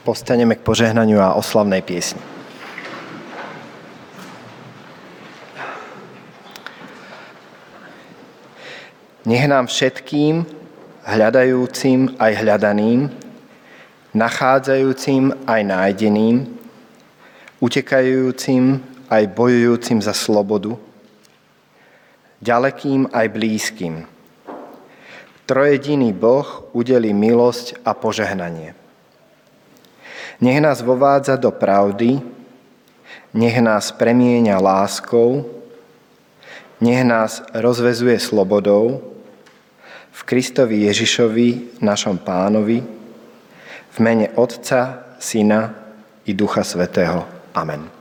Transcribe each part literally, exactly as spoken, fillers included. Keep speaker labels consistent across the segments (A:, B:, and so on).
A: Postaneme k požehnaniu a oslavnej piesni. Nech nám všetkým, hľadajúcim aj hľadaným, nachádzajúcim aj nájdeným, utekajúcim aj bojujúcim za slobodu, ďalekým aj blízkym, trojediný Boh udelí milosť a požehnanie. Nech nás vovádza do pravdy, nech nás premieňa láskou, nech nás rozvezuje slobodou, v Kristovi Ježišovi, našom Pánovi, v mene Otca, Syna i Ducha Svätého. Amen.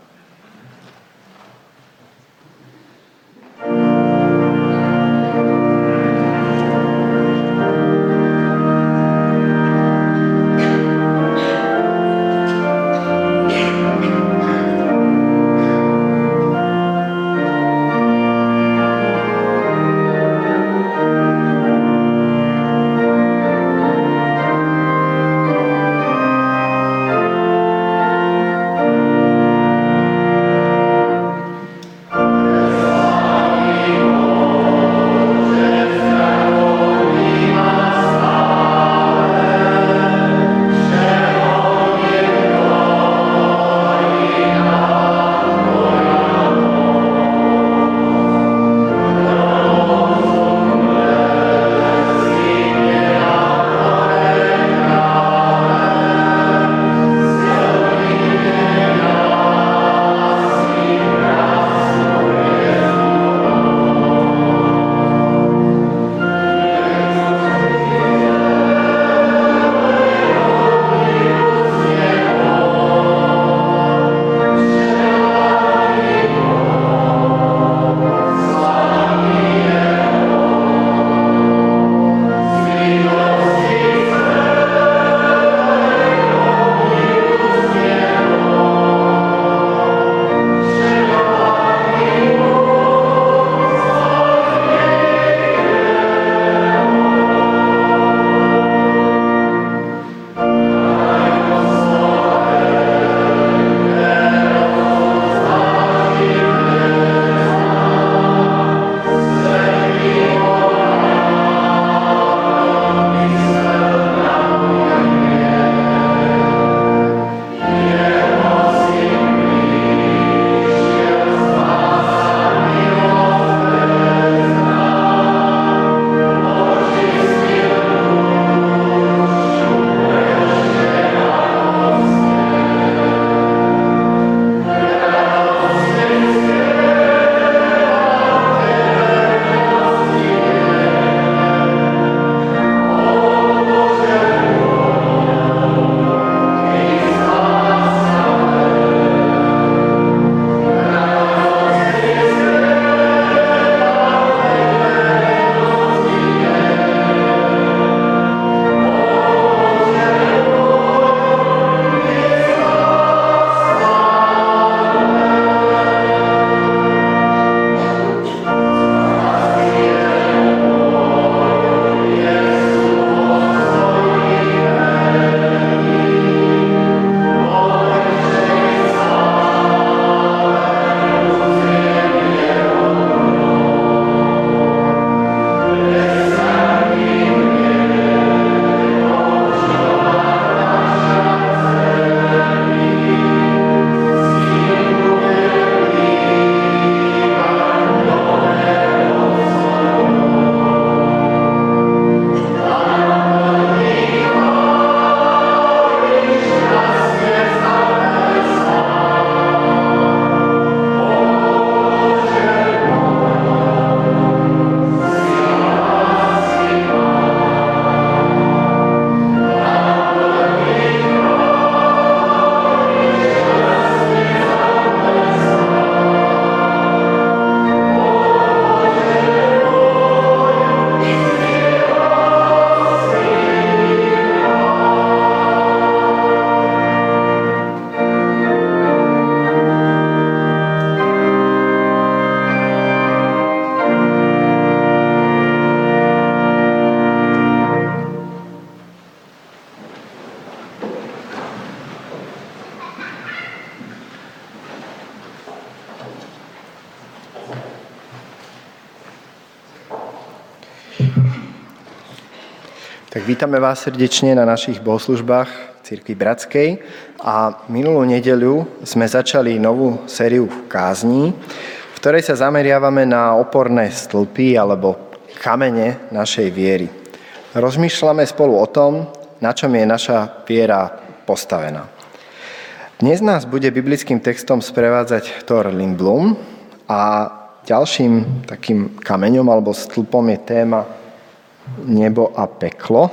A: Tak vítame vás srdečne na našich bohoslužbách Cirkvi Bratskej a minulú nedeľu sme začali novú sériu kázní, v ktorej sa zameriavame na oporné stĺpy alebo kamene našej viery. Rozmýšľame spolu o tom, na čom je naša viera postavená. Dnes nás bude biblickým textom sprevádzať Thor Lindblom a ďalším takým kameňom alebo stĺpom je téma Nebo a peklo.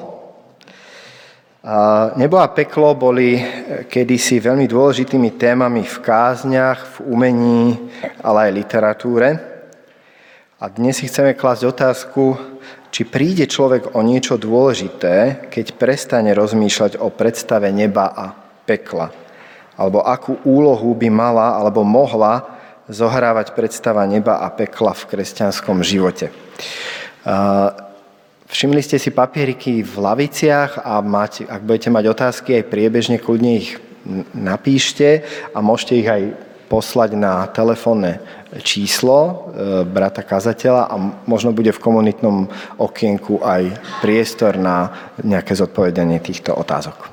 A: A nebo a peklo boli kedysi veľmi dôležitými témami v kázniach, v umení, ale aj literatúre. A dnes si chceme klásť otázku, či príde človek o niečo dôležité, keď prestane rozmýšľať o predstave neba a pekla. Alebo akú úlohu by mala alebo mohla zohrávať predstava neba a pekla v kresťanskom živote. Všimli ste si papieriky v laviciach a máte, ak budete mať otázky aj priebežne, kľudne ich napíšte a môžete ich aj poslať na telefónne číslo brata kazateľa a možno bude v komunitnom okienku aj priestor na nejaké zodpovedanie týchto otázok.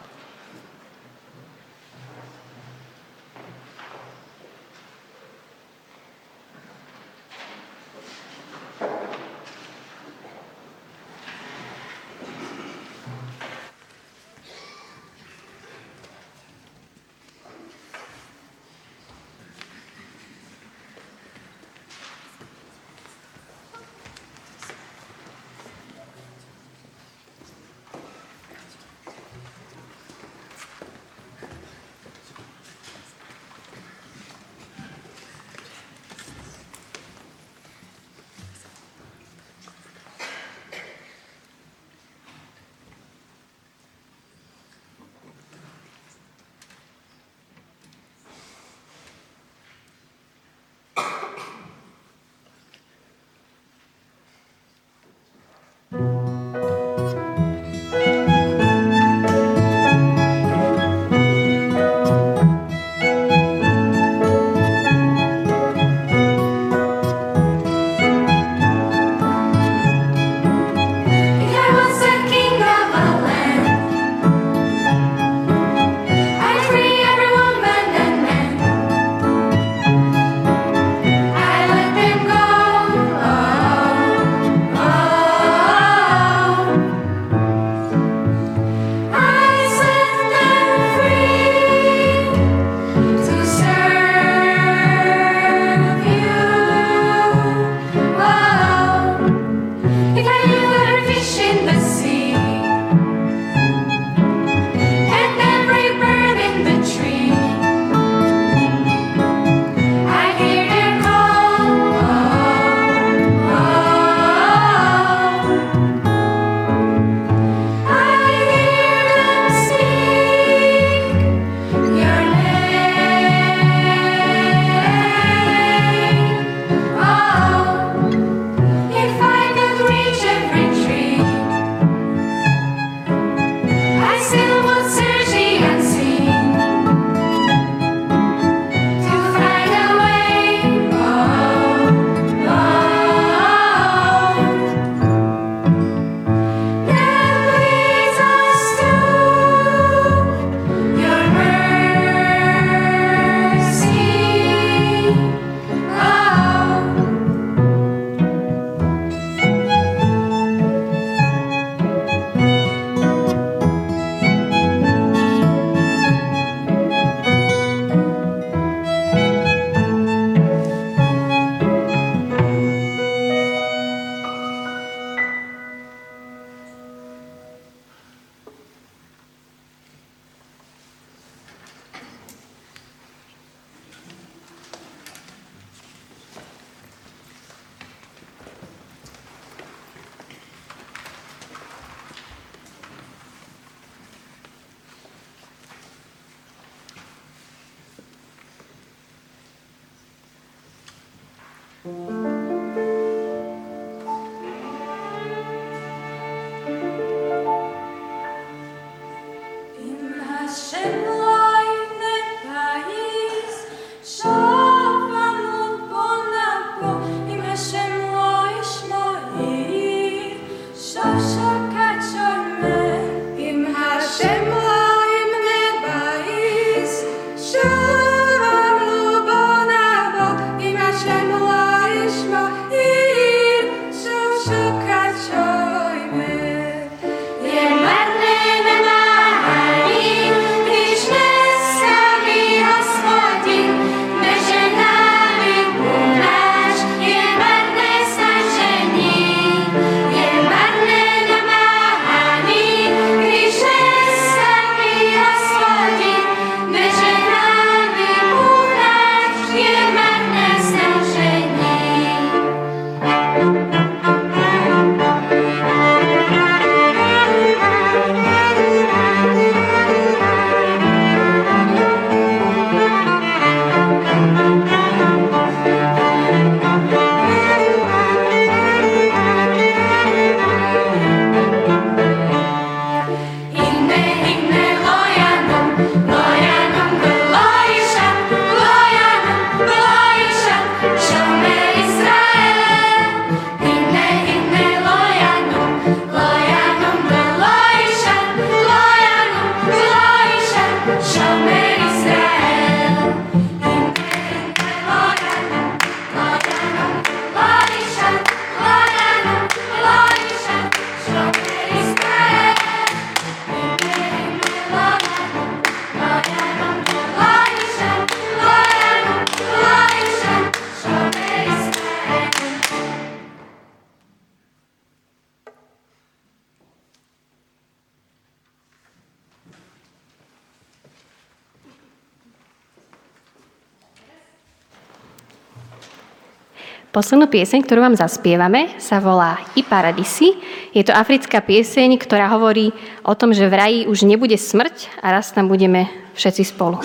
B: Poslednú pieseň, ktorú vám zaspievame, sa volá I Paradisi. Je to africká pieseň, ktorá hovorí o tom, že v raji už nebude smrť a raz tam budeme všetci spolu.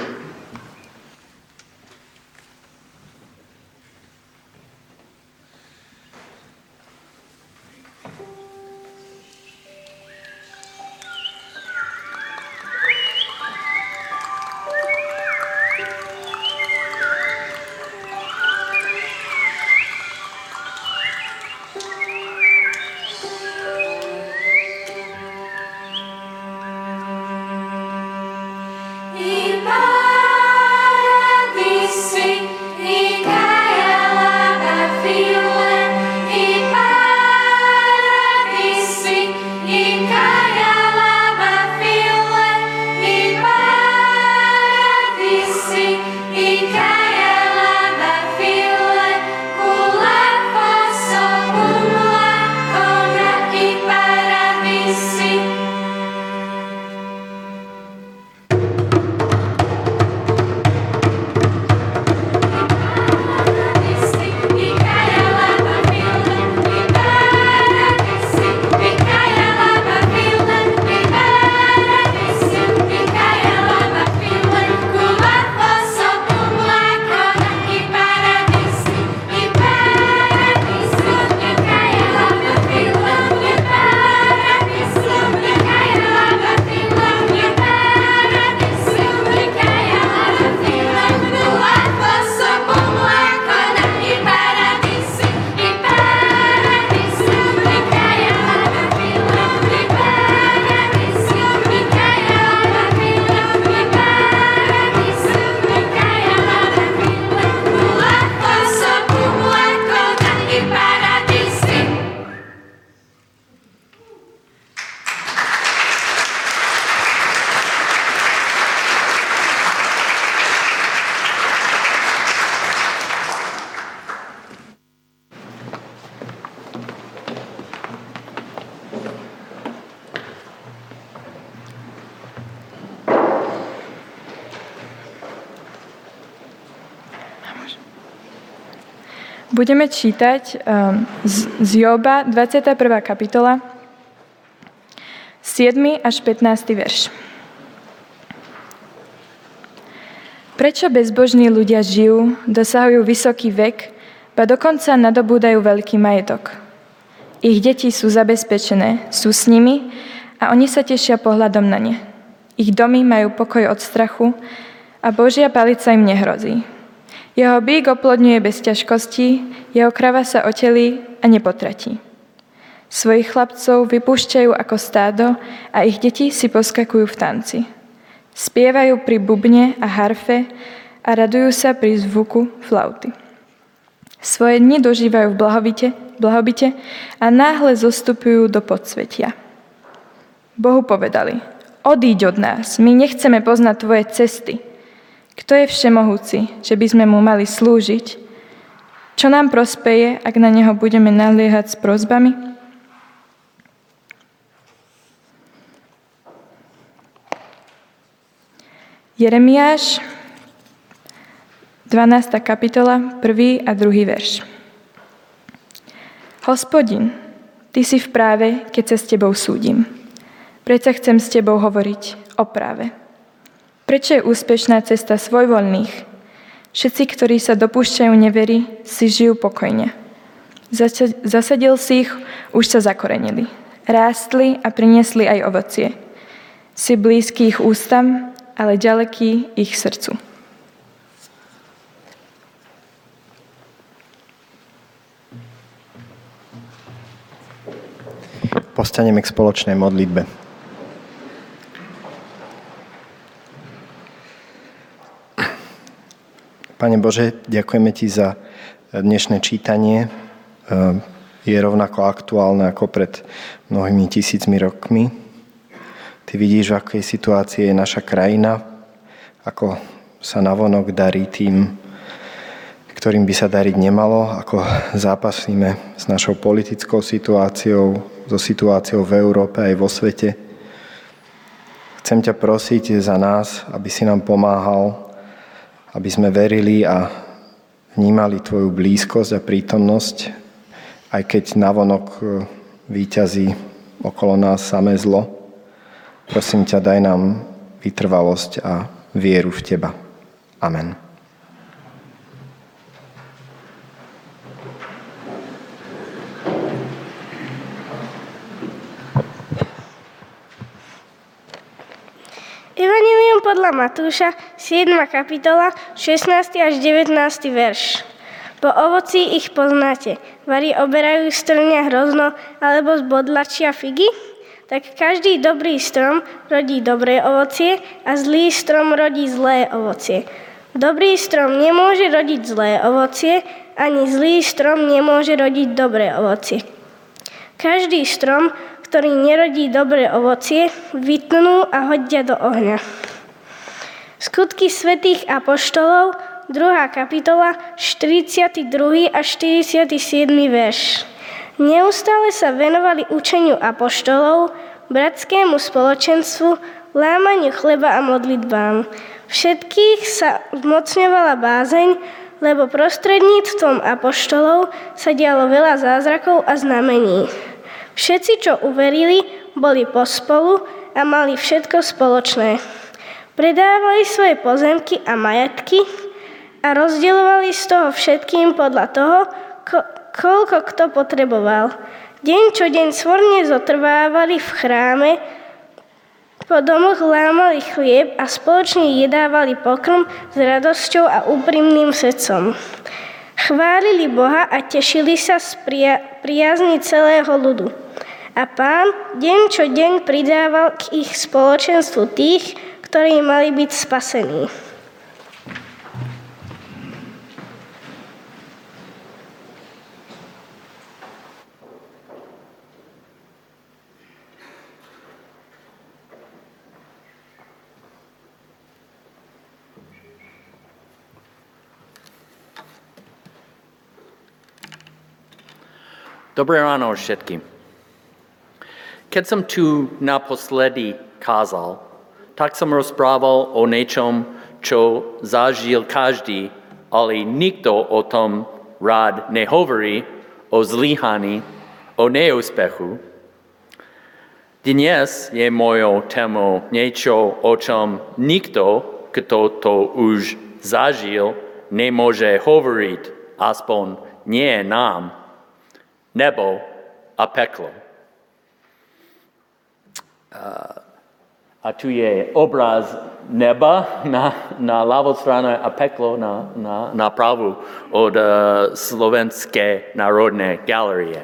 C: Budeme čítať um, z, z Joba, dvadsiata prvá kapitola, siedmy až pätnásty verš. Prečo bezbožní ľudia žijú, dosahujú vysoký vek, ba dokonca nadobúdajú veľký majetok? Ich deti sú zabezpečené, sú s nimi a oni sa tešia pohľadom na ne. Ich domy majú pokoj od strachu a Božia palica im nehrozí. Jeho bík oplodňuje bez ťažkostí, jeho krava sa otelí a nepotratí. Svojich chlapcov vypúšťajú ako stádo a ich deti si poskakujú v tanci. Spievajú pri bubne a harfe a radujú sa pri zvuku flauty. Svoje dni dožívajú v blahobite, blahobite a náhle zostupujú do podsvetia. Bohu povedali: Odíď od nás, my nechceme poznať tvoje cesty. Kto je všemohúci, že by sme mu mali slúžiť? Čo nám prospeje, ak na neho budeme naliehať s prosbami? Jeremiáš, dvanásta kapitola, prvý a druhý verš. Hospodin, ty si v práve, keď sa s tebou súdim. Preto chcem s tebou hovoriť o práve. Prečo je úspešná cesta svojvoľných? Všetci, ktorí sa dopúšťajú nevery, si žijú pokojne. Zasadil si ich, už sa zakorenili. Rástli a priniesli aj ovocie. Si blízky ich ústam, ale ďaleký ich srdcu.
A: Postaneme k spoločnej modlitbe. Pane Bože, ďakujeme Ti za dnešné čítanie. Je rovnako aktuálne ako pred mnohými tisícmi rokmi. Ty vidíš, v akej situácii je naša krajina, ako sa navonok darí tým, ktorým by sa dariť nemalo, ako zápasíme s našou politickou situáciou, so situáciou v Európe aj vo svete. Chcem ťa prosiť za nás, aby si nám pomáhal, aby sme verili a vnímali Tvoju blízkosť a prítomnosť, aj keď navonok víťazí okolo nás samé zlo. Prosím ťa, daj nám vytrvalosť a vieru v Teba. Amen.
D: Evanjelium podľa Matúša, siedma kapitola, šestnásty až devätnásty verš. Po ovocí ich poznáte. Vari oberajú z trňa hrozno alebo z bodlačia figy? Tak každý dobrý strom rodí dobré ovocie a zlý strom rodí zlé ovocie. Dobrý strom nemôže rodiť zlé ovocie, ani zlý strom nemôže rodiť dobré ovocie. Každý strom, ktorý nerodí dobré ovocie, vytnú a hodia do ohňa. Skutky svätých apoštolov, druhá kapitola, štyridsiaty druhý a štyridsiaty siedmy verš. Neustále sa venovali učeniu apoštolov, bratskému spoločenstvu, lámaniu chleba a modlitbám. Všetkých sa zmocňovala bázeň, lebo prostredníctvom apoštolov sa dialo veľa zázrakov a znamení. Všetci, čo uverili, boli pospolu a mali všetko spoločné. Predávali svoje pozemky a majetky a rozdielovali z toho všetkým podľa toho, ko- koľko kto potreboval. Deň čo deň svorne zotrvávali v chráme, po domoch lámali chlieb a spoločne jedávali pokrm s radosťou a úprimným srdcom. Chválili Boha a tešili sa z pria- priazni celého ľudu. A Pán deň čo deň pridával k ich spoločenstvu tých, ktorí mali byť spasení.
E: Dobré ráno všetkým. Keď som tu naposledy kázal, tak som rozprával o niečom, čo zažil každý, ale nikto o tom rád nehovorí, o zlyhaní, o neúspechu. Dnes je mojou témou niečo, o čom nikto, kto to už zažil, nemôže hovoriť, aspoň nie nám. Nebo a peklo. A tu je obraz neba na, na ľavú stranu a peklo na, na, na pravú od uh, Slovenskej národnej galerie.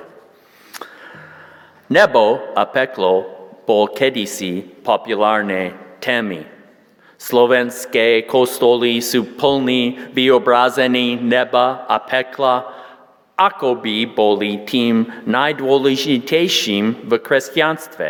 E: Nebo a peklo bol kedysi populárne témy. Slovenské kostoly sú plní vyobrazení neba a pekla, ako by boli tým najdôležitejším v kresťanstve.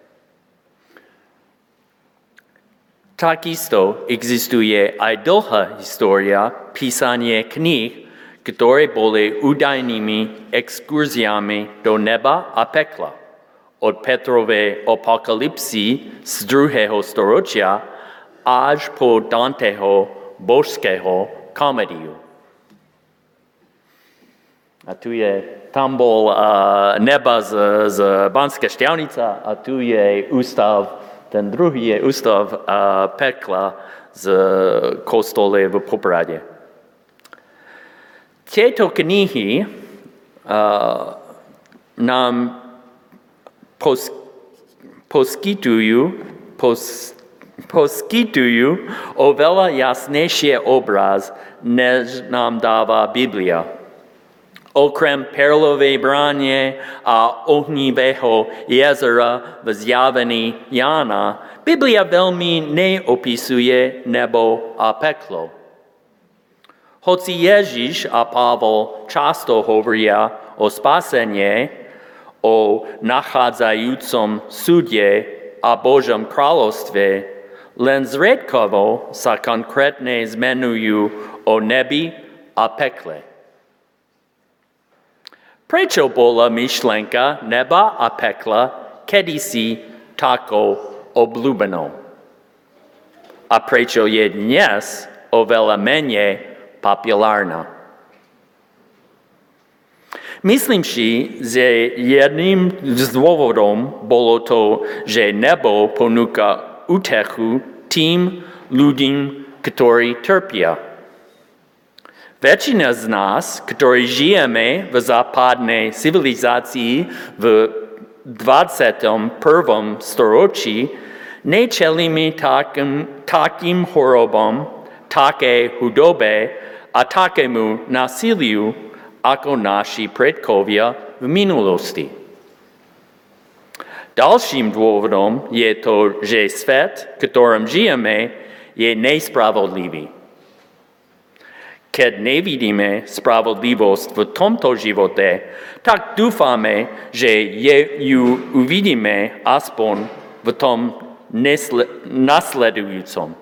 E: Takisto existuje aj dlhá história písanie kníh, ktoré boli údajnými exkurziami do neba a pekla. Od Petrovej apokalypsy z druhého storočia až po Danteho božského komédiu. A tu je, tam bol uh, neba z, z Banská Štiavnica a tu je ústav, ten druhý je ústav uh, pekla z kostole v Poprade. Tieto knihy uh, nám pos, poskytujú, pos, poskytujú oveľa jasnejšie obraz, než nám dáva Biblia. Okrem perlovej bráne a ohnivého jezera v zjavení Jána, Biblia veľmi neopisuje nebo a peklo. Hoci Ježiš a Pavol často hovoria o spasenie, o nachádzajúcom súde a Božom kráľovstve, len zriedkavo sa konkrétne zmenujú o nebi a pekle. Prečo bola myšlenka neba a pekla kedysi takou obľúbenou? A prečo je dnes oveľa menej populárna? Myslím si, že jedným z dôvodom bolo to, že nebo ponúka útechu tým ľuďom, ktorí trpia. Väčšina z nás, ktorí žijeme v západnej civilizácii v dvadsiatom prvom storočí, nečelíme takým, takým chorobom, také chudobe a takému násiliu, ako naši predkovia v minulosti. Dalším dôvodom je to, že svet, v ktorom žijeme, je nespravodlivý. Keď nevidíme spravodlivosť v tomto živote, tak dúfame, že ju uvidíme aspoň v tom nasledujúcom.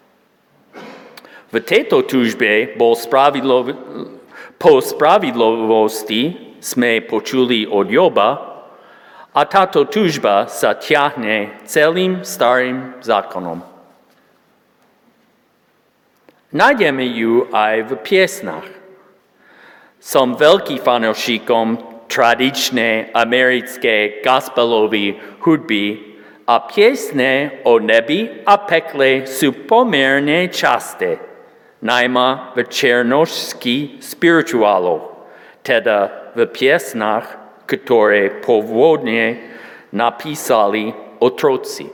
E: V tejto túžbe bol spravidlo, po spravidlivosti sme počuli od Joba a táto túžba sa ťahne celým starým zákonom. Nájdeme ju aj v piesnách. Som veľký fanúšikom tradičnej americkej gospelovej hudby a piesne o nebi a pekle sú pomerne časté, najmä v černošských spirituáloch, teda v piesnách, ktoré pôvodne napísali otroci.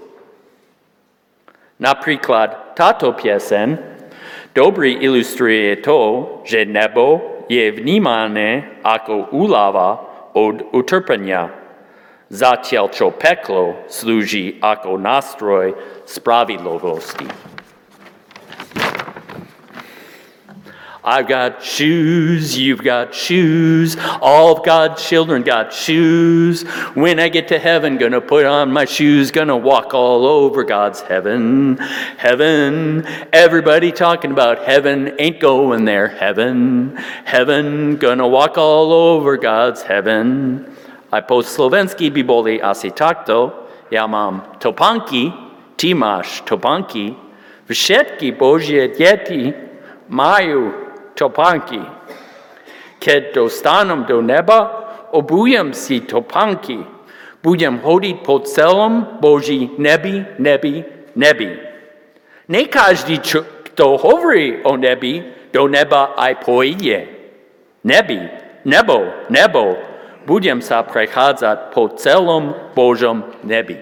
E: Napríklad táto pieseň dobre ilustruje to, že nebo je vnímané ako úľava od utrpenia, zatiaľ čo peklo slúži ako nástroj spravidlivosti. I've got shoes, you've got shoes, all of God's children got shoes. When I get to heaven, gonna put on my shoes, gonna walk all over God's heaven. Heaven, everybody talking about heaven, ain't going there. Heaven, heaven, gonna walk all over God's heaven. Aj po slovensky by boli asi takto. Ja mám topánky, ty máš topánky. Všetky Božie deti majú topánky. Keď dostanem do neba, obujem si topánky. Budem chodiť po celom Boží nebi, nebi, nebi. Ne každý, čo, kto hovorí o nebi, do neba aj pôjde. Nebi, nebo, nebo. Budem sa prechádzať po celom Božom nebi.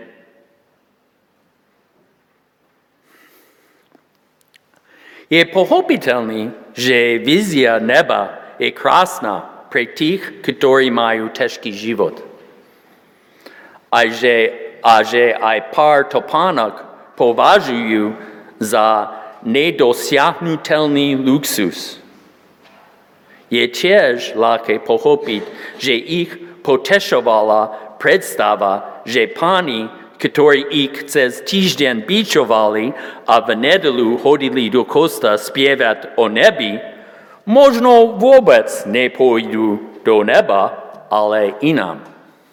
E: Je pochopiteľný, že vízia neba je krásna pre tých, ktorí majú ťažký život. A že, a že aj pár topánok považujú za nedosiahnutelný luxus. Je tiež ľahké pochopiť, že ich potešovala predstava, že páni, ktorí ich cez týždeň bičovali a v nedeľu hodili do kosta spievať o nebi, možno vôbec nepôjdu do neba, ale inám.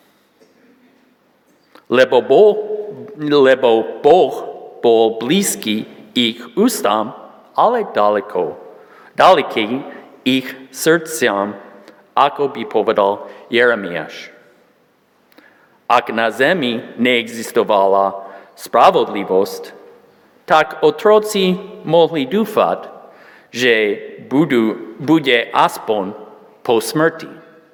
E: Lebo Boh, lebo Boh bol blízky ich ústam, ale daleko, daleký ich srdciam, ako by povedal Jeremiáš. Ak na zemi neexistovala spravodlivosť, tak otroci mohli dúfať, že budú, bude aspoň po smrti.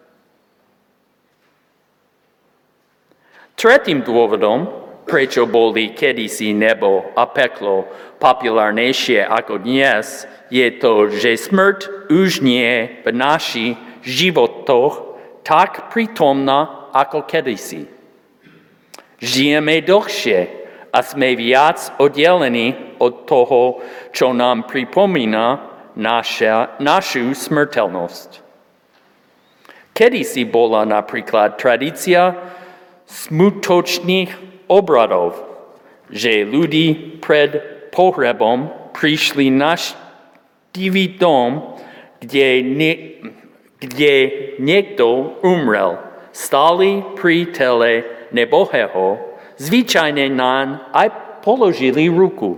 E: Tretím dôvodom, prečo boli kedysi nebo a peklo populárnejšie ako dnes, je to, že smrť už nie v našich životoch tak prítomná ako kedysi. Žijeme dlhšie a sme viac oddelení od toho, čo nám pripomína naša, našu smrteľnosť. Kedysi bola napríklad tradícia smutočných obradov, že ľudí pred pohrebom prišli navštíviť dom, kde, nie, kde niekto umrel. Stáli pri tele nebohého, zvyčajne naň aj položili ruku.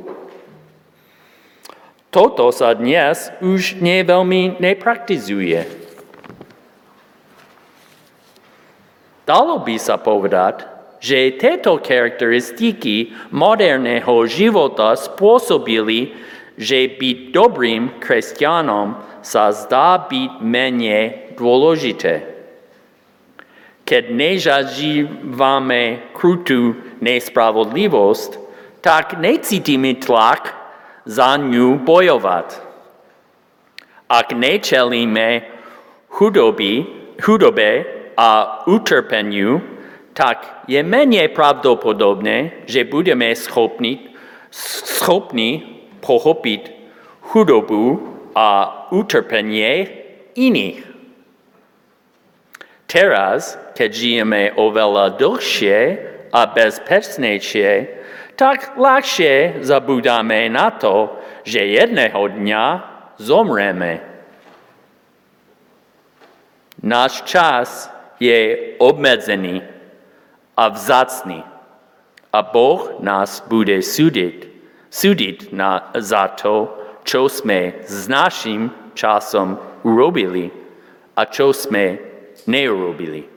E: Toto sa dnes už neveľmi nepraktizuje. Dalo by sa povedať, že tieto charakteristiky moderného života spôsobili, že byť dobrým kresťanom sa zdá byť menej dôležité. Keď nezažívame krutú nespravodlivosť, tak necítime tlak za ňu bojovať. Ak nečelíme chudoby, chudobe a utrpeniu, tak je menej pravdepodobné, že budeme schopní, schopní pochopiť chudobu a utrpenie iných. Teraz, keď žijeme oveľa dlhšie a bezpečnejšie, tak ľahšie zabudáme na to, že jedného dňa zomreme. Náš čas je obmedzený a vzácny a Boh nás bude súdiť, súdiť na, za to, čo sme s našim časom urobili a čo sme neurobili.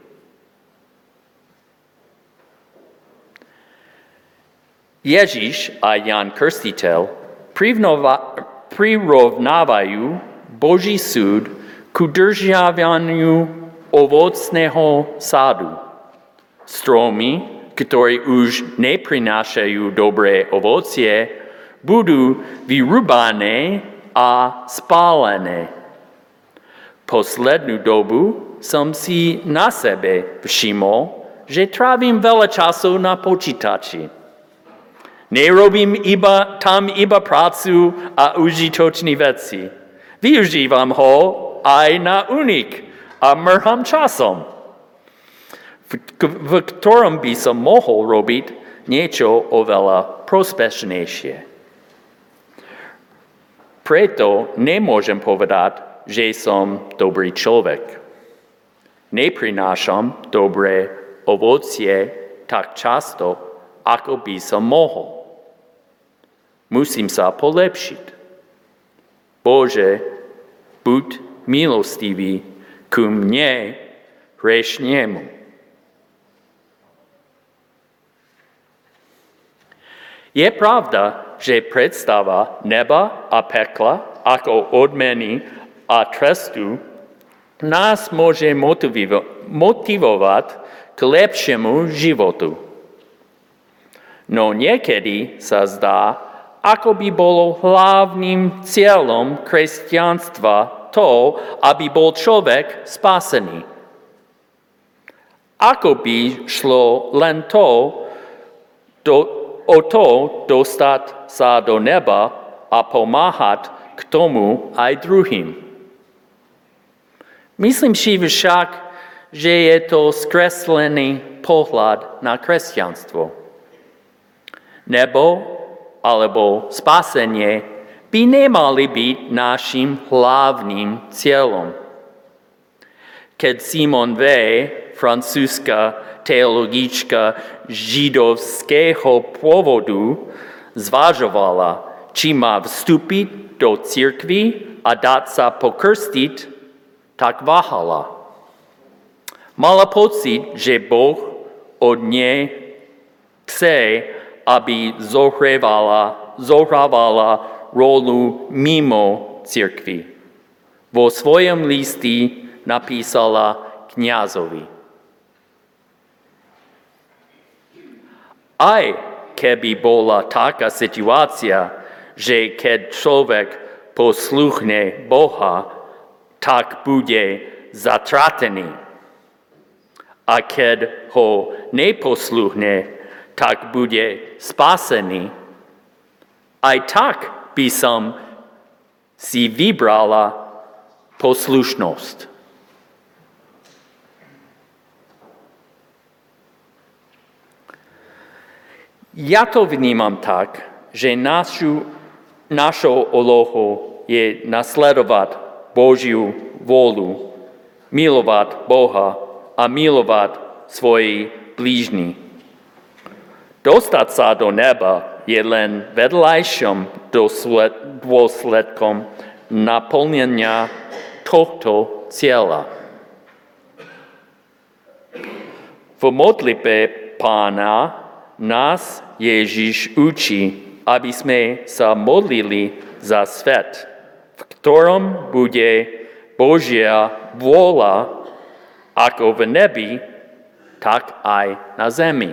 E: Ježiš a Ján Krstiteľ prirovnávajú Boží súd ku držiavaniu ovocného sádu. Stromy, ktoré už neprinášajú dobré ovocie, budú vyrúbané a spálené. Poslednú dobu som si na sebe všimol, že trávim veľa času na počítači. Nerobím iba, tam iba prácu a užitočné veci. Využívam ho aj na únik a mrhám časom, v, v ktorom by som mohol robiť niečo oveľa prospešnejšie. Preto nemôžem povedať, že som dobrý človek. Neprinášam dobré ovocie tak často, ako by som mohol. Musím sa polepšiť. Bože, buď milostivý ku mne, hriešnému. Je pravda, že predstava neba a pekla ako odmeny a trestu nás môže motivo- motivovať k lepšiemu životu. No niekedy sa zdá, ako by bolo hlavným cieľom kresťanstva to, aby bol človek spasený. Ako by šlo len to, do, o to dostať sa do neba a pomáhať k tomu aj druhým. Myslím si však, že je to skreslený pohľad na kresťanstvo. Nebo alebo spasenie by nemali byť našim hlavným cieľom. Keď Simone Weil, francúzska teologička židovského pôvodu, zvažovala, či má vstúpiť do cirkvi a dať sa pokrstiť, tak váhala. Mala pocit, že Boh od nej chce, aby zohrávala, zohrávala rolu mimo cirkvi. Vo svojom liste napísala kňazovi. Aj keby bola taká situácia, že keď človek posluchne Boha, tak bude zatratený. A keď ho neposluchne, tak bude spasený. Aj tak by som si vybrala poslušnosť. Ja to vnímam tak, že našu, našou úlohou je nasledovať Božiu vôľu, milovať Boha a milovať svojich blížnych. Dostať sa do neba je len vedľajším dôsledkom naplnenia tohto cieľa. V modlitbe Pána nás Ježiš učí, aby sme sa modlili za svet, v ktorom bude Božia vôľa ako v nebi, tak aj na zemi.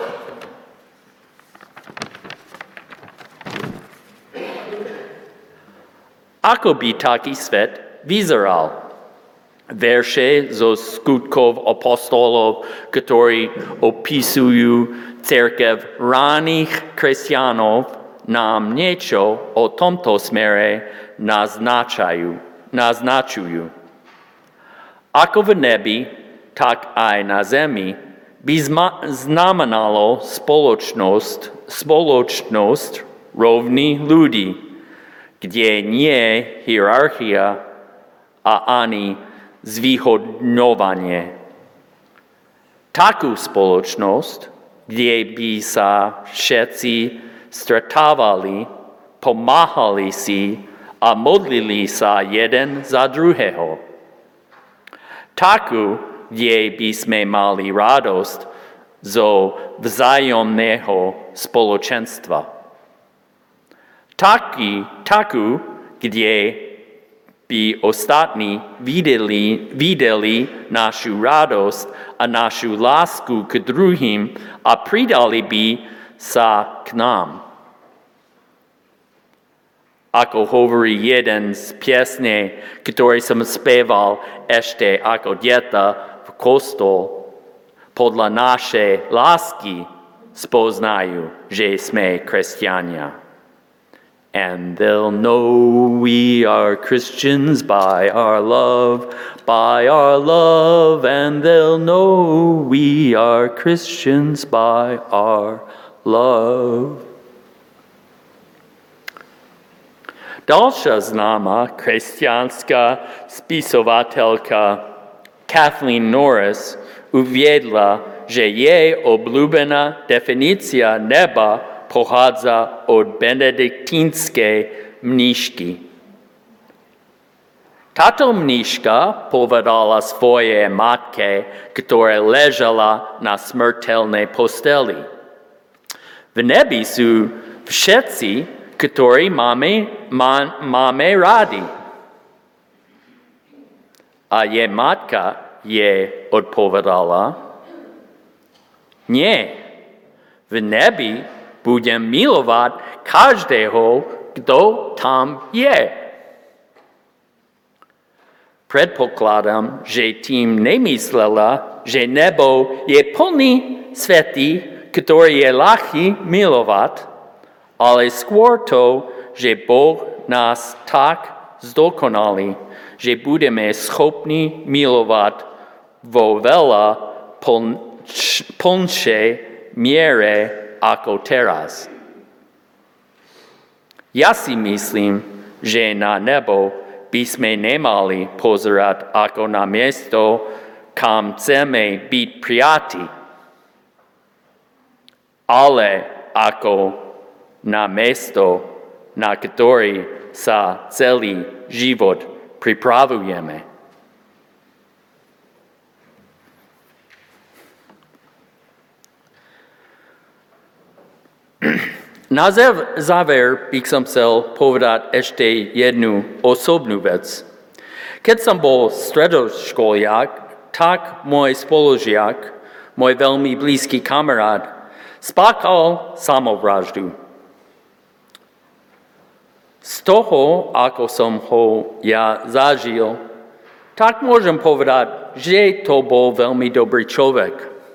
E: Ako by taký svet vyzeral? Verše zo skutkov apostolov, ktorí opisujú cirkev raných kresťanov, nám niečo o tomto smere naznačajú. naznačujú. Ako v nebi, tak aj na zemi by znamenalo spoločnosť, spoločnosť rovných ľudí, kde nie je hierarchia a ani zvýhodňovanie. Takú spoločnosť, kde by sa všetci stretávali, pomáhali si a modlili sa jeden za druhého. Takú, kde by sme mali radosť zo vzájomného spoločenstva. Taký, takú, kde by ostatní videli, videli našu radosť a našu lásku k druhým a pridali by sa k nám. Ako hovorí jeden z piesne, ktorý som spieval ešte ako dieťa v kostol, podľa našej lásky spoznajú, že sme kresťania. And they'll know we are Christians by our love, by our love, and they'll know we are Christians by our love. Ďalšia známa kresťanská spisovateľka Kathleen Norris uviedla, že jej obľúbená definícia neba pochádza od benediktínskej mníšky. Táto mníška povedala svojej matke, ktorá ležala na smrteľnej posteli: v nebi sú všetci, ktorí máme, má, máme rádi. A jej matka jej odpovedala: nie, v nebi budem milovať každého, kto tam je. Predpokladám, že tým nemyslela, že nebo je plný svätý, ktorý je ľahký milovať, ale skôr to, že Boh nás tak zdokonalí, že budeme schopní milovať vo veľa plnšej miere ako teraz. Ja si myslím, že na nebo by sme nemali pozerať ako na miesto, kam chceme byť prijatí, ale ako na miesto, na ktorý sa celý život pripravujeme. Na záver by som chcel povedať ešte jednu osobnú vec. Keď som bol stredoškoliak, tak môj spolužiak, môj veľmi blízky kamarát, spáchal samovraždu. Z toho, ako som ho ja zažil, tak môžem povedať, že to bol veľmi dobrý človek.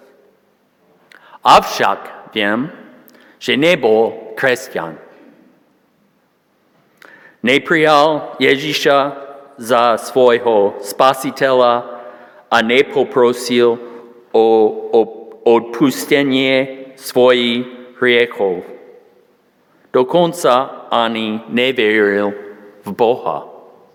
E: Avšak viem, že nebol kresťan. Neprijal Ježiša za svojho spasiteľa a nepoprosil o, o odpustenie svojich hriechov. Dokonca ani neveril v Boha.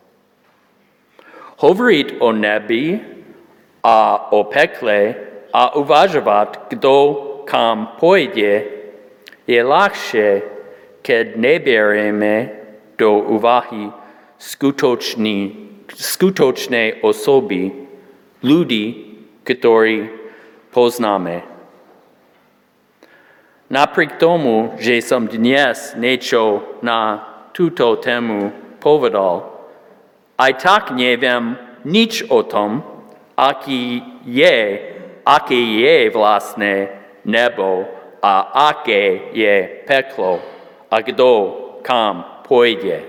E: Hovoriť o nebi a o pekle a uvažovať, kto kam pôjde, je ľahšie, keď neberieme do úvahy skutočné osoby, ľudí, ktorí poznáme. Napriek tomu, že jsem dnes něco na tuto tému povedal, aj tak nevím nič o tom, aký je, aké je vlastně nebo a aké je peklo a kdo kam půjde.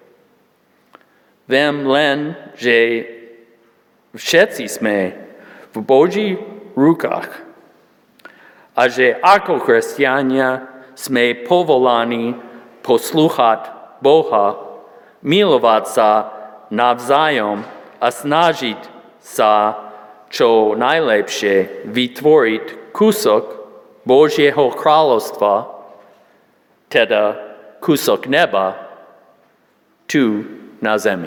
E: Vím len, že všetci jsme v Božích rukách a že jako křesťania jsme povoláni poslouchat Boha, milovat se navzájem a snažit se čo najlepšie vytvořit kusok Božího královstva, teda kusok neba, tu na zemi.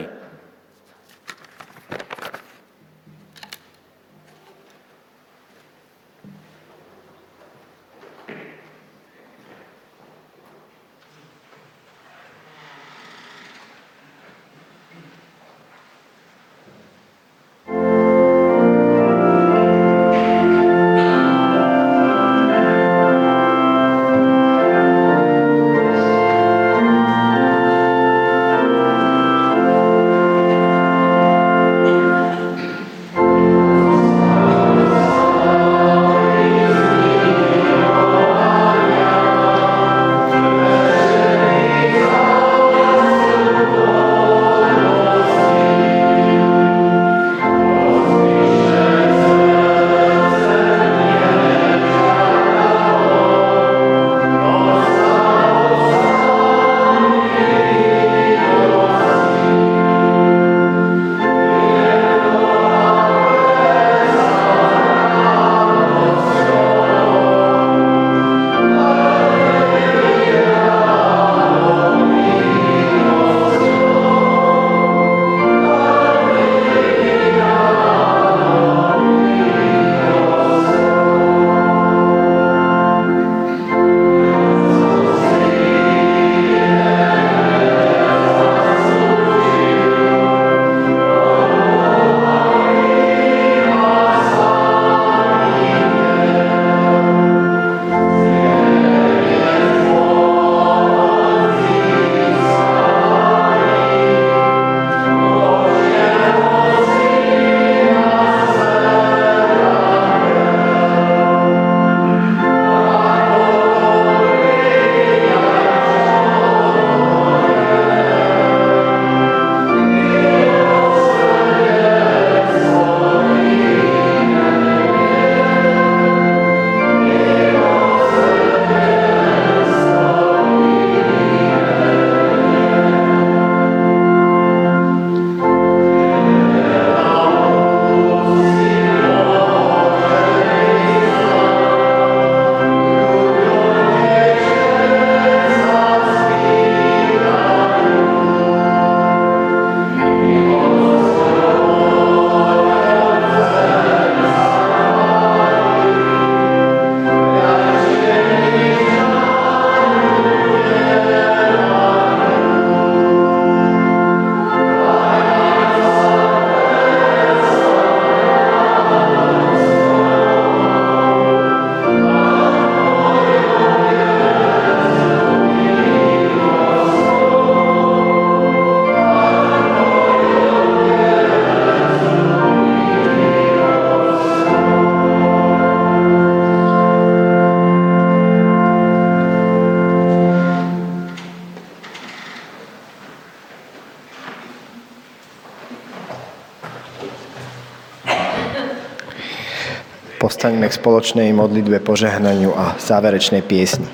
A: Povstaňme k spoločnej modlitbe požehnaniu a záverečnej piesni.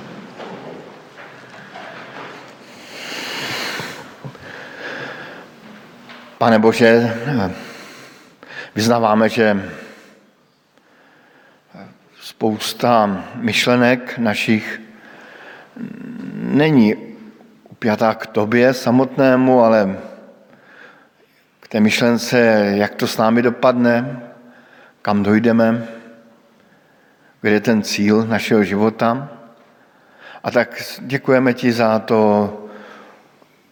A: Pane Bože, vyznáváme, že spousta myšlenek našich není upjatá k tobě samotnému, ale k té myšlence, jak to s námi dopadne, kam dojdeme, kde je ten cíl našeho života. A tak děkujeme ti za to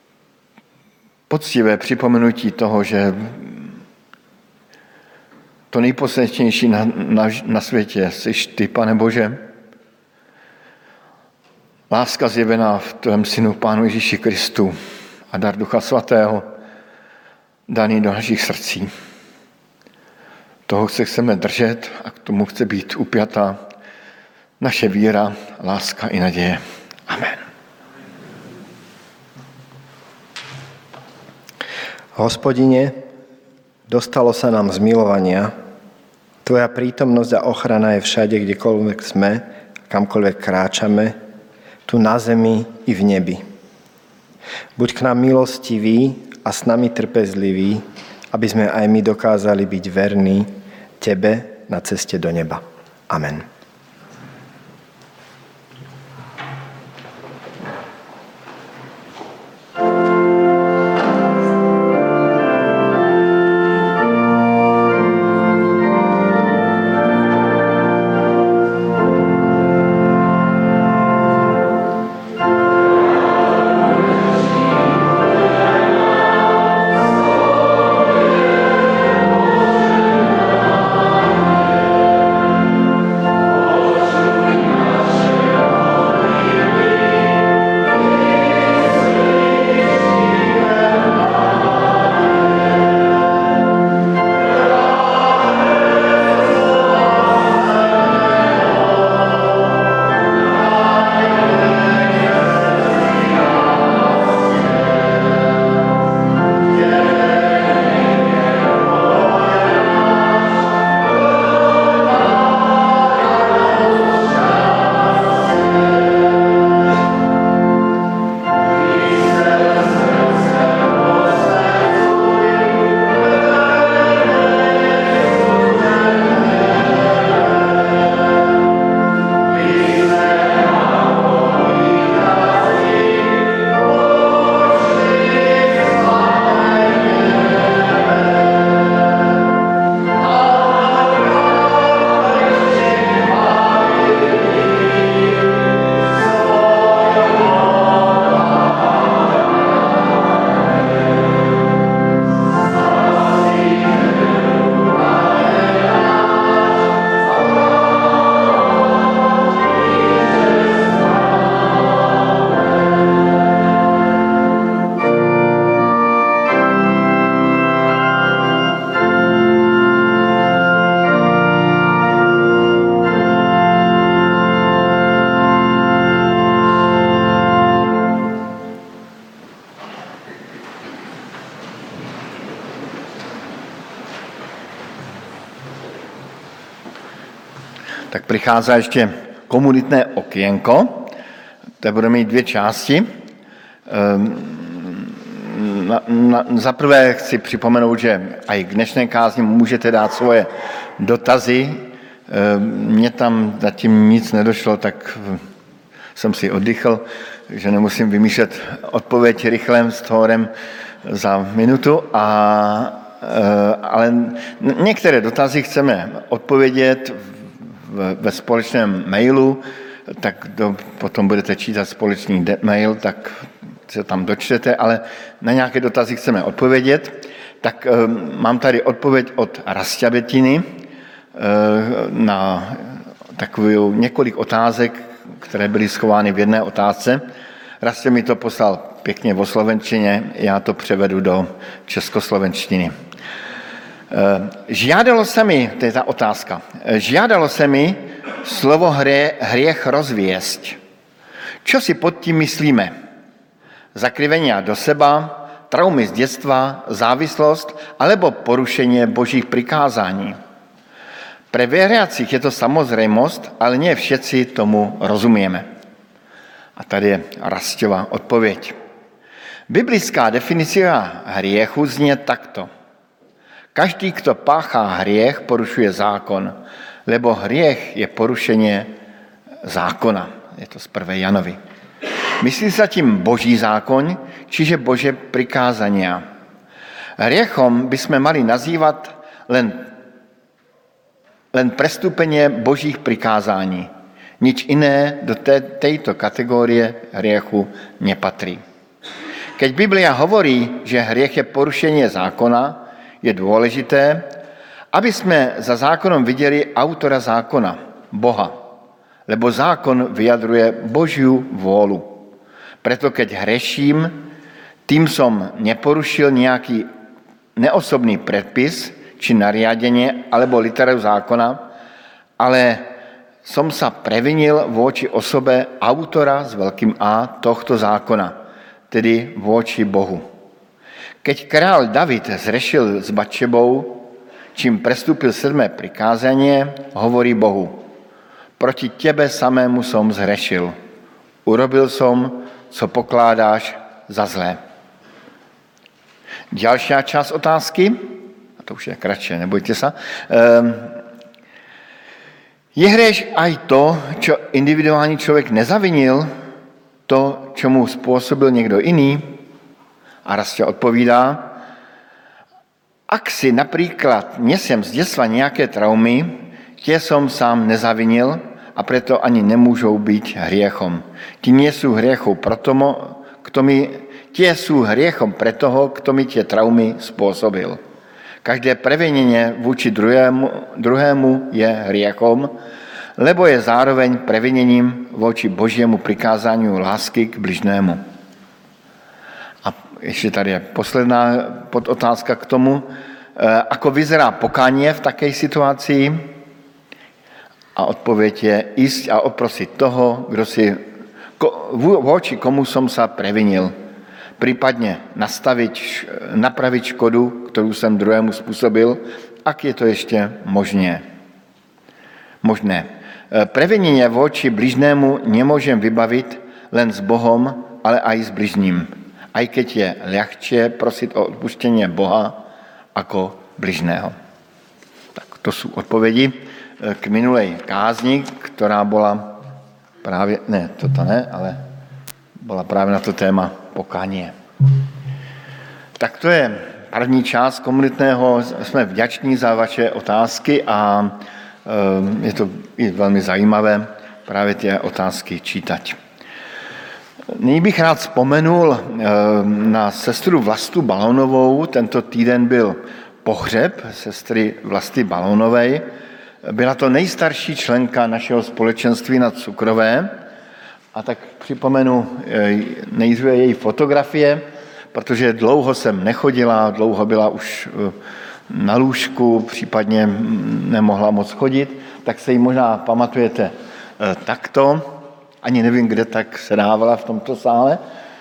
A: poctivé připomenutí toho, že
F: To nejpodstatnější na, na, na světě jsi ty, Pane Bože. Láska zjevená v tvém synu Pánu Ježíši Kristu a dar Ducha Svatého daný do našich srdcí. Toho se chceme držet a k tomu chce být upjatá naše víra, láska i naděje. Amen.
A: Hospodine, dostalo sa nám zmilovania. Tvoja prítomnosť a ochrana je všade, kdekoľvek sme, kamkoľvek kráčame, tu na zemi i v nebi. Buď k nám milostivý a s nami trpezlivý, aby sme aj my dokázali byť verní Tebe na ceste do neba. Amen.
F: Tak přichází ještě komunitné okénko, to bude mít dvě části. Na, na, za prvé chci připomenout, že i k dnešné kázni můžete dát svoje dotazy. Mně tam zatím nic nedošlo, tak jsem si oddychl, že nemusím vymýšlet odpověď rychlým stvorem za minutu, a, ale některé dotazy chceme odpovědět ve společném mailu, tak do, potom budete čítat společný mail, tak se tam dočtete, ale na nějaké dotazy chceme odpovědět. Tak e, mám tady odpověď od Rasťabetiny e, na takovou několik otázek, které byly schovány v jedné otázce. Rastě mi to poslal pěkně vo slovenštině, já to převedu do českoslovenštiny. Žiadalo se mi, to je ta otázka, žiadalo se mi slovo hrie, hriech rozviesť. Čo si pod tím myslíme? Zakrivenia do seba, traumy z dětstva, závislost alebo porušenie Božích prikázání. Pre veriacich je to samozrejmosť, ale nie všetci tomu rozumieme. A tady je Rasťová odpověď. Biblická definice hriechu znie takto. Každý, kto páchá hriech, porušuje zákon, lebo hriech je porušenie zákona. Je to z prvé Janovi. Myslí sa tím Boží zákon, čiže Bože prikázania. Hriechom by sme mali nazývať len, len prestúpenie Božích prikázání. Nič iné do té, tejto kategórie hriechu nepatrí. Keď Biblia hovorí, že hriech je porušenie zákona, je dôležité, aby jsme za zákonem viděli autora zákona, Boha, lebo zákon vyjadruje Božiu vôľu. Preto keď hreším, tým som neporušil nejaký neosobný predpis, či nariadenie, alebo literu zákona, ale som sa previnil voči osobe autora s veľkým A tohto zákona, tedy voči Bohu. Keď král David zrešil s Batšebou, čím prestúpil sedmé prikázanie, hovorí Bohu: proti tebe samému som zhrešil. Urobil som, co pokládáš za zlé. Ďalšia časť otázky, a to už je kratšie, nebojte sa. Je hriech aj to, čo individuálny človek nezavinil, to, čo mu spôsobil niekto iný? A Rastě odpovídá: ak si napríklad nesiem z detstva nejaké traumy, tie som sám nezavinil a preto ani nemôžu byť hriechom. Tí nie sú hriechom pre toho, kto mi, tie sú hriechom pre toho, kto mi tie traumy spôsobil. Každé previnenie vůči druhému, druhému je hriechom, lebo je zároveň previnením voči Božiemu prikázaniu lásky k bližnému. A ještě tady je posledná podotázka k tomu, ako vyzerá pokánie v takej situácii. A odpověď je ísť a oprosiť toho, kdo si, voči komu som sa previnil. Prípadne nastaviť, napraviť škodu, ktorú som druhému spôsobil, ak je to ešte možné. možné. Previnenie voči bližnému nemôžem vybaviť len s Bohom, ale aj s bližním. Aj keď je ľahšie prosiť o odpustenie Boha ako bližného. Tak to sú odpovedi k minulej kázni, ktorá bola práve, ne, toto ne, ale bola práve na to téma pokánie. Tak to je první část komunitného. Jsme vďační za vaše otázky a je to i velmi zajímavé právě ty otázky čítať. Nyní bych rád vzpomenul na sestru Vlastu Balónovou. Tento týden byl pohřeb sestry Vlasty Balónovej. Byla to nejstarší členka našeho společenství na Cukrové. A tak připomenu nejdříve její fotografie, protože dlouho jsem nechodila, dlouho byla už na lůžku, případně nemohla moc chodit, tak se jí možná pamatujete takto. Ani nevím, kde tak se dávala v tomto sále.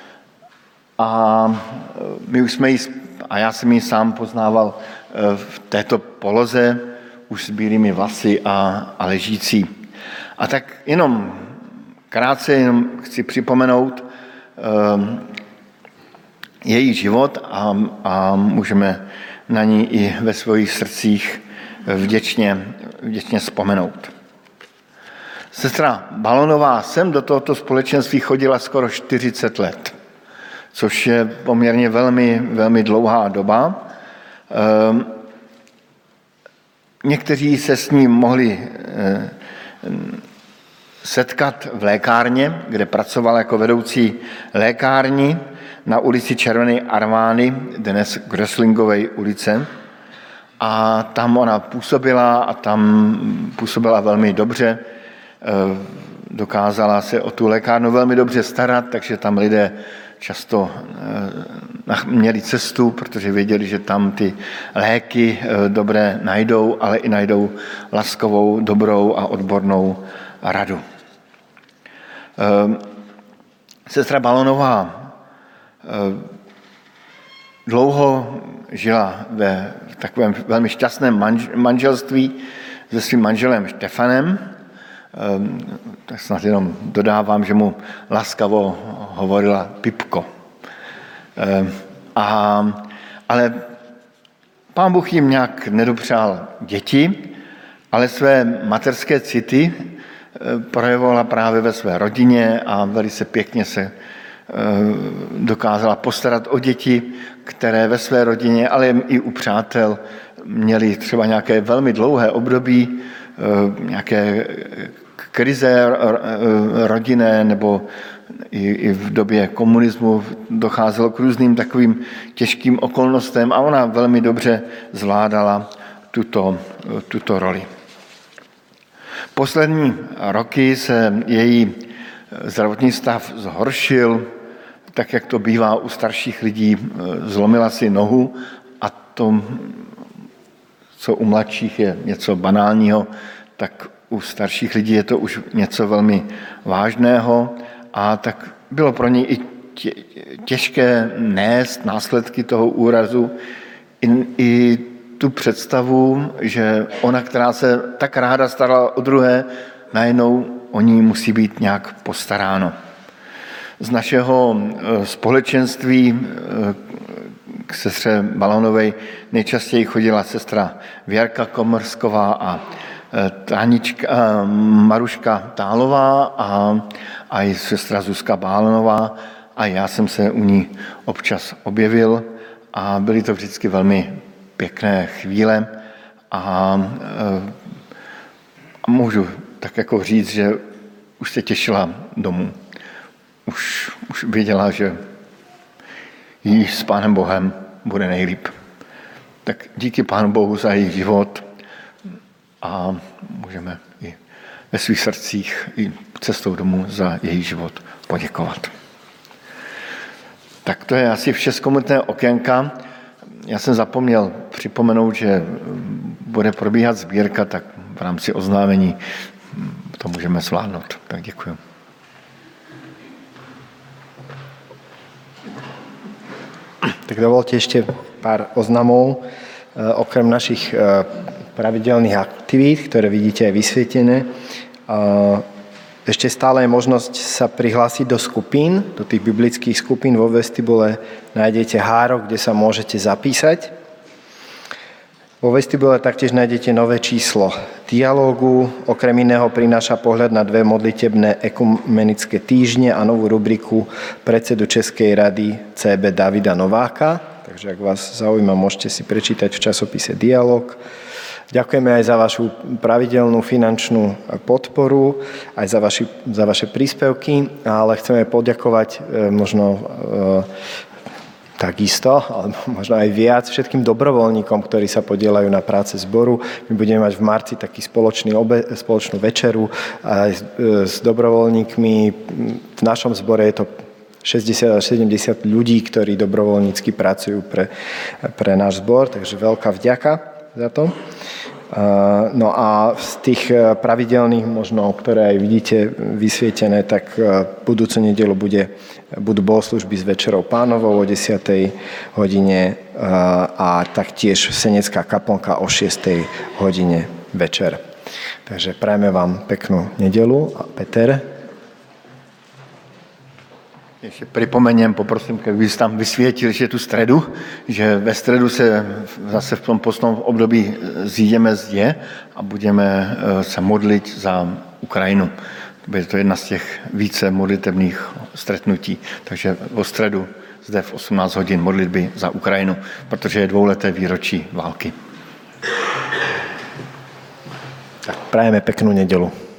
F: A my už jsme jí, a já jsem ji sám poznával v této poloze, už s bílými vlasy a, a ležící. A tak jenom krátce jenom chci připomenout um, její život a, a můžeme na ní i ve svých srdcích vděčně, vděčně vzpomenout. Sestra Balónová sem do tohoto společenství chodila skoro čtyřicet let, což je poměrně velmi, velmi dlouhá doba. Um, někteří se s ní mohli um, setkat v lékárně, kde pracovala jako vedoucí lékární na ulici Červené armády, dnes Gröslingovej ulice. A tam ona působila a tam působila velmi dobře. Dokázala se o tu lékárnu velmi dobře starat, takže tam lidé často měli cestu, protože věděli, že tam ty léky dobré najdou, ale i najdou laskovou, dobrou a odbornou radu. Sestra Balónová dlouho žila ve takovém velmi šťastném manželství se svým manželem Štefanem. Tak snad jenom dodávám, že mu laskavo hovorila Pipko. A, ale Pán Bůh jim nějak nedopřál děti, ale své materské city projevovala právě ve své rodině a velice pěkně se dokázala postarat o děti, které ve své rodině, ale i u přátel měli třeba nějaké velmi dlouhé období, nějaké krize rodinné nebo i v době komunismu docházelo k různým takovým těžkým okolnostem a ona velmi dobře zvládala tuto, tuto roli. Poslední roky se její zdravotní stav zhoršil, tak jak to bývá u starších lidí, zlomila si nohu a to, co u mladších je něco banálního, tak u starších lidí je to už něco velmi vážného a tak bylo pro ní i těžké nést následky toho úrazu, i, i tu představu, že ona, která se tak ráda starala o druhé, najednou o ní musí být nějak postaráno. Z našeho společenství k sestře Balanovej nejčastěji chodila sestra Věrka Komorsková a Tánička, Maruška Tálová a, a i sestra Zuzka Bálanová a já jsem se u ní občas objevil a byly to vždycky velmi pěkné chvíle a, a můžu tak jako říct, že už se těšila domů. Už, už věděla, že jí s Pánem Bohem bude nejlíp. Tak díky Pánu Bohu za její život a můžeme i ve svých srdcích i cestou domů za její život poděkovat. Tak to je asi vše z komunitného okénka. Já jsem zapomněl připomenout, že bude probíhat sbírka, tak v rámci oznámení to můžeme zvládnout. Tak děkuji.
A: Tak dovolte ešte pár oznamov. Okrem našich pravidelných aktivít, ktoré vidíte aj vysvietené, ešte stále je možnosť sa prihlásiť do skupín, do tých biblických skupín. Vo vestibule nájdete hárok, kde sa môžete zapísať. Vo vestibule taktiež nájdete nové číslo dialógu. Okrem iného prináša pohľad na dve modlitebné ekumenické týždne a novú rubriku predsedu Českej rady cé bé Davida Nováka. Takže ak vás zaujíma, môžete si prečítať v časopise Dialóg. Ďakujeme aj za vašu pravidelnú finančnú podporu, aj za, vaši, za vaše príspevky, ale chceme poďakovať možno takisto, alebo možno aj viac všetkým dobrovoľníkom, ktorí sa podieľajú na práce zboru. My budeme mať v marci taký spoločný obe, spoločnú večeru aj s, s dobrovoľníkmi. V našom zbore je to šesťdesiat až sedemdesiat ľudí, ktorí dobrovoľnícky pracujú pre, pre náš zbor, takže veľká vďaka za to. No a z tých pravidelných možno, ktoré aj vidíte vysvietené, tak budúcu nedeľu bude, budú bohoslužby s Večerou Pánovou o desiatej hodine a taktiež Senecká kaplnka o šiestej hodine večer. Takže prajeme vám peknú nedeľu. A Peter?
F: Ještě připomením, poprosím, kdyby jsi tam vysvětil, že tu středu, že ve středu se zase v tom postnom období zjídeme zdě a budeme se modlit za Ukrajinu. Bude to jedna z těch více modlitebných stretnutí. Takže vo středu zde v osmnáct hodin modlitby za Ukrajinu, protože je dvouleté výročí války.
A: Tak prajeme peknú nedeľu.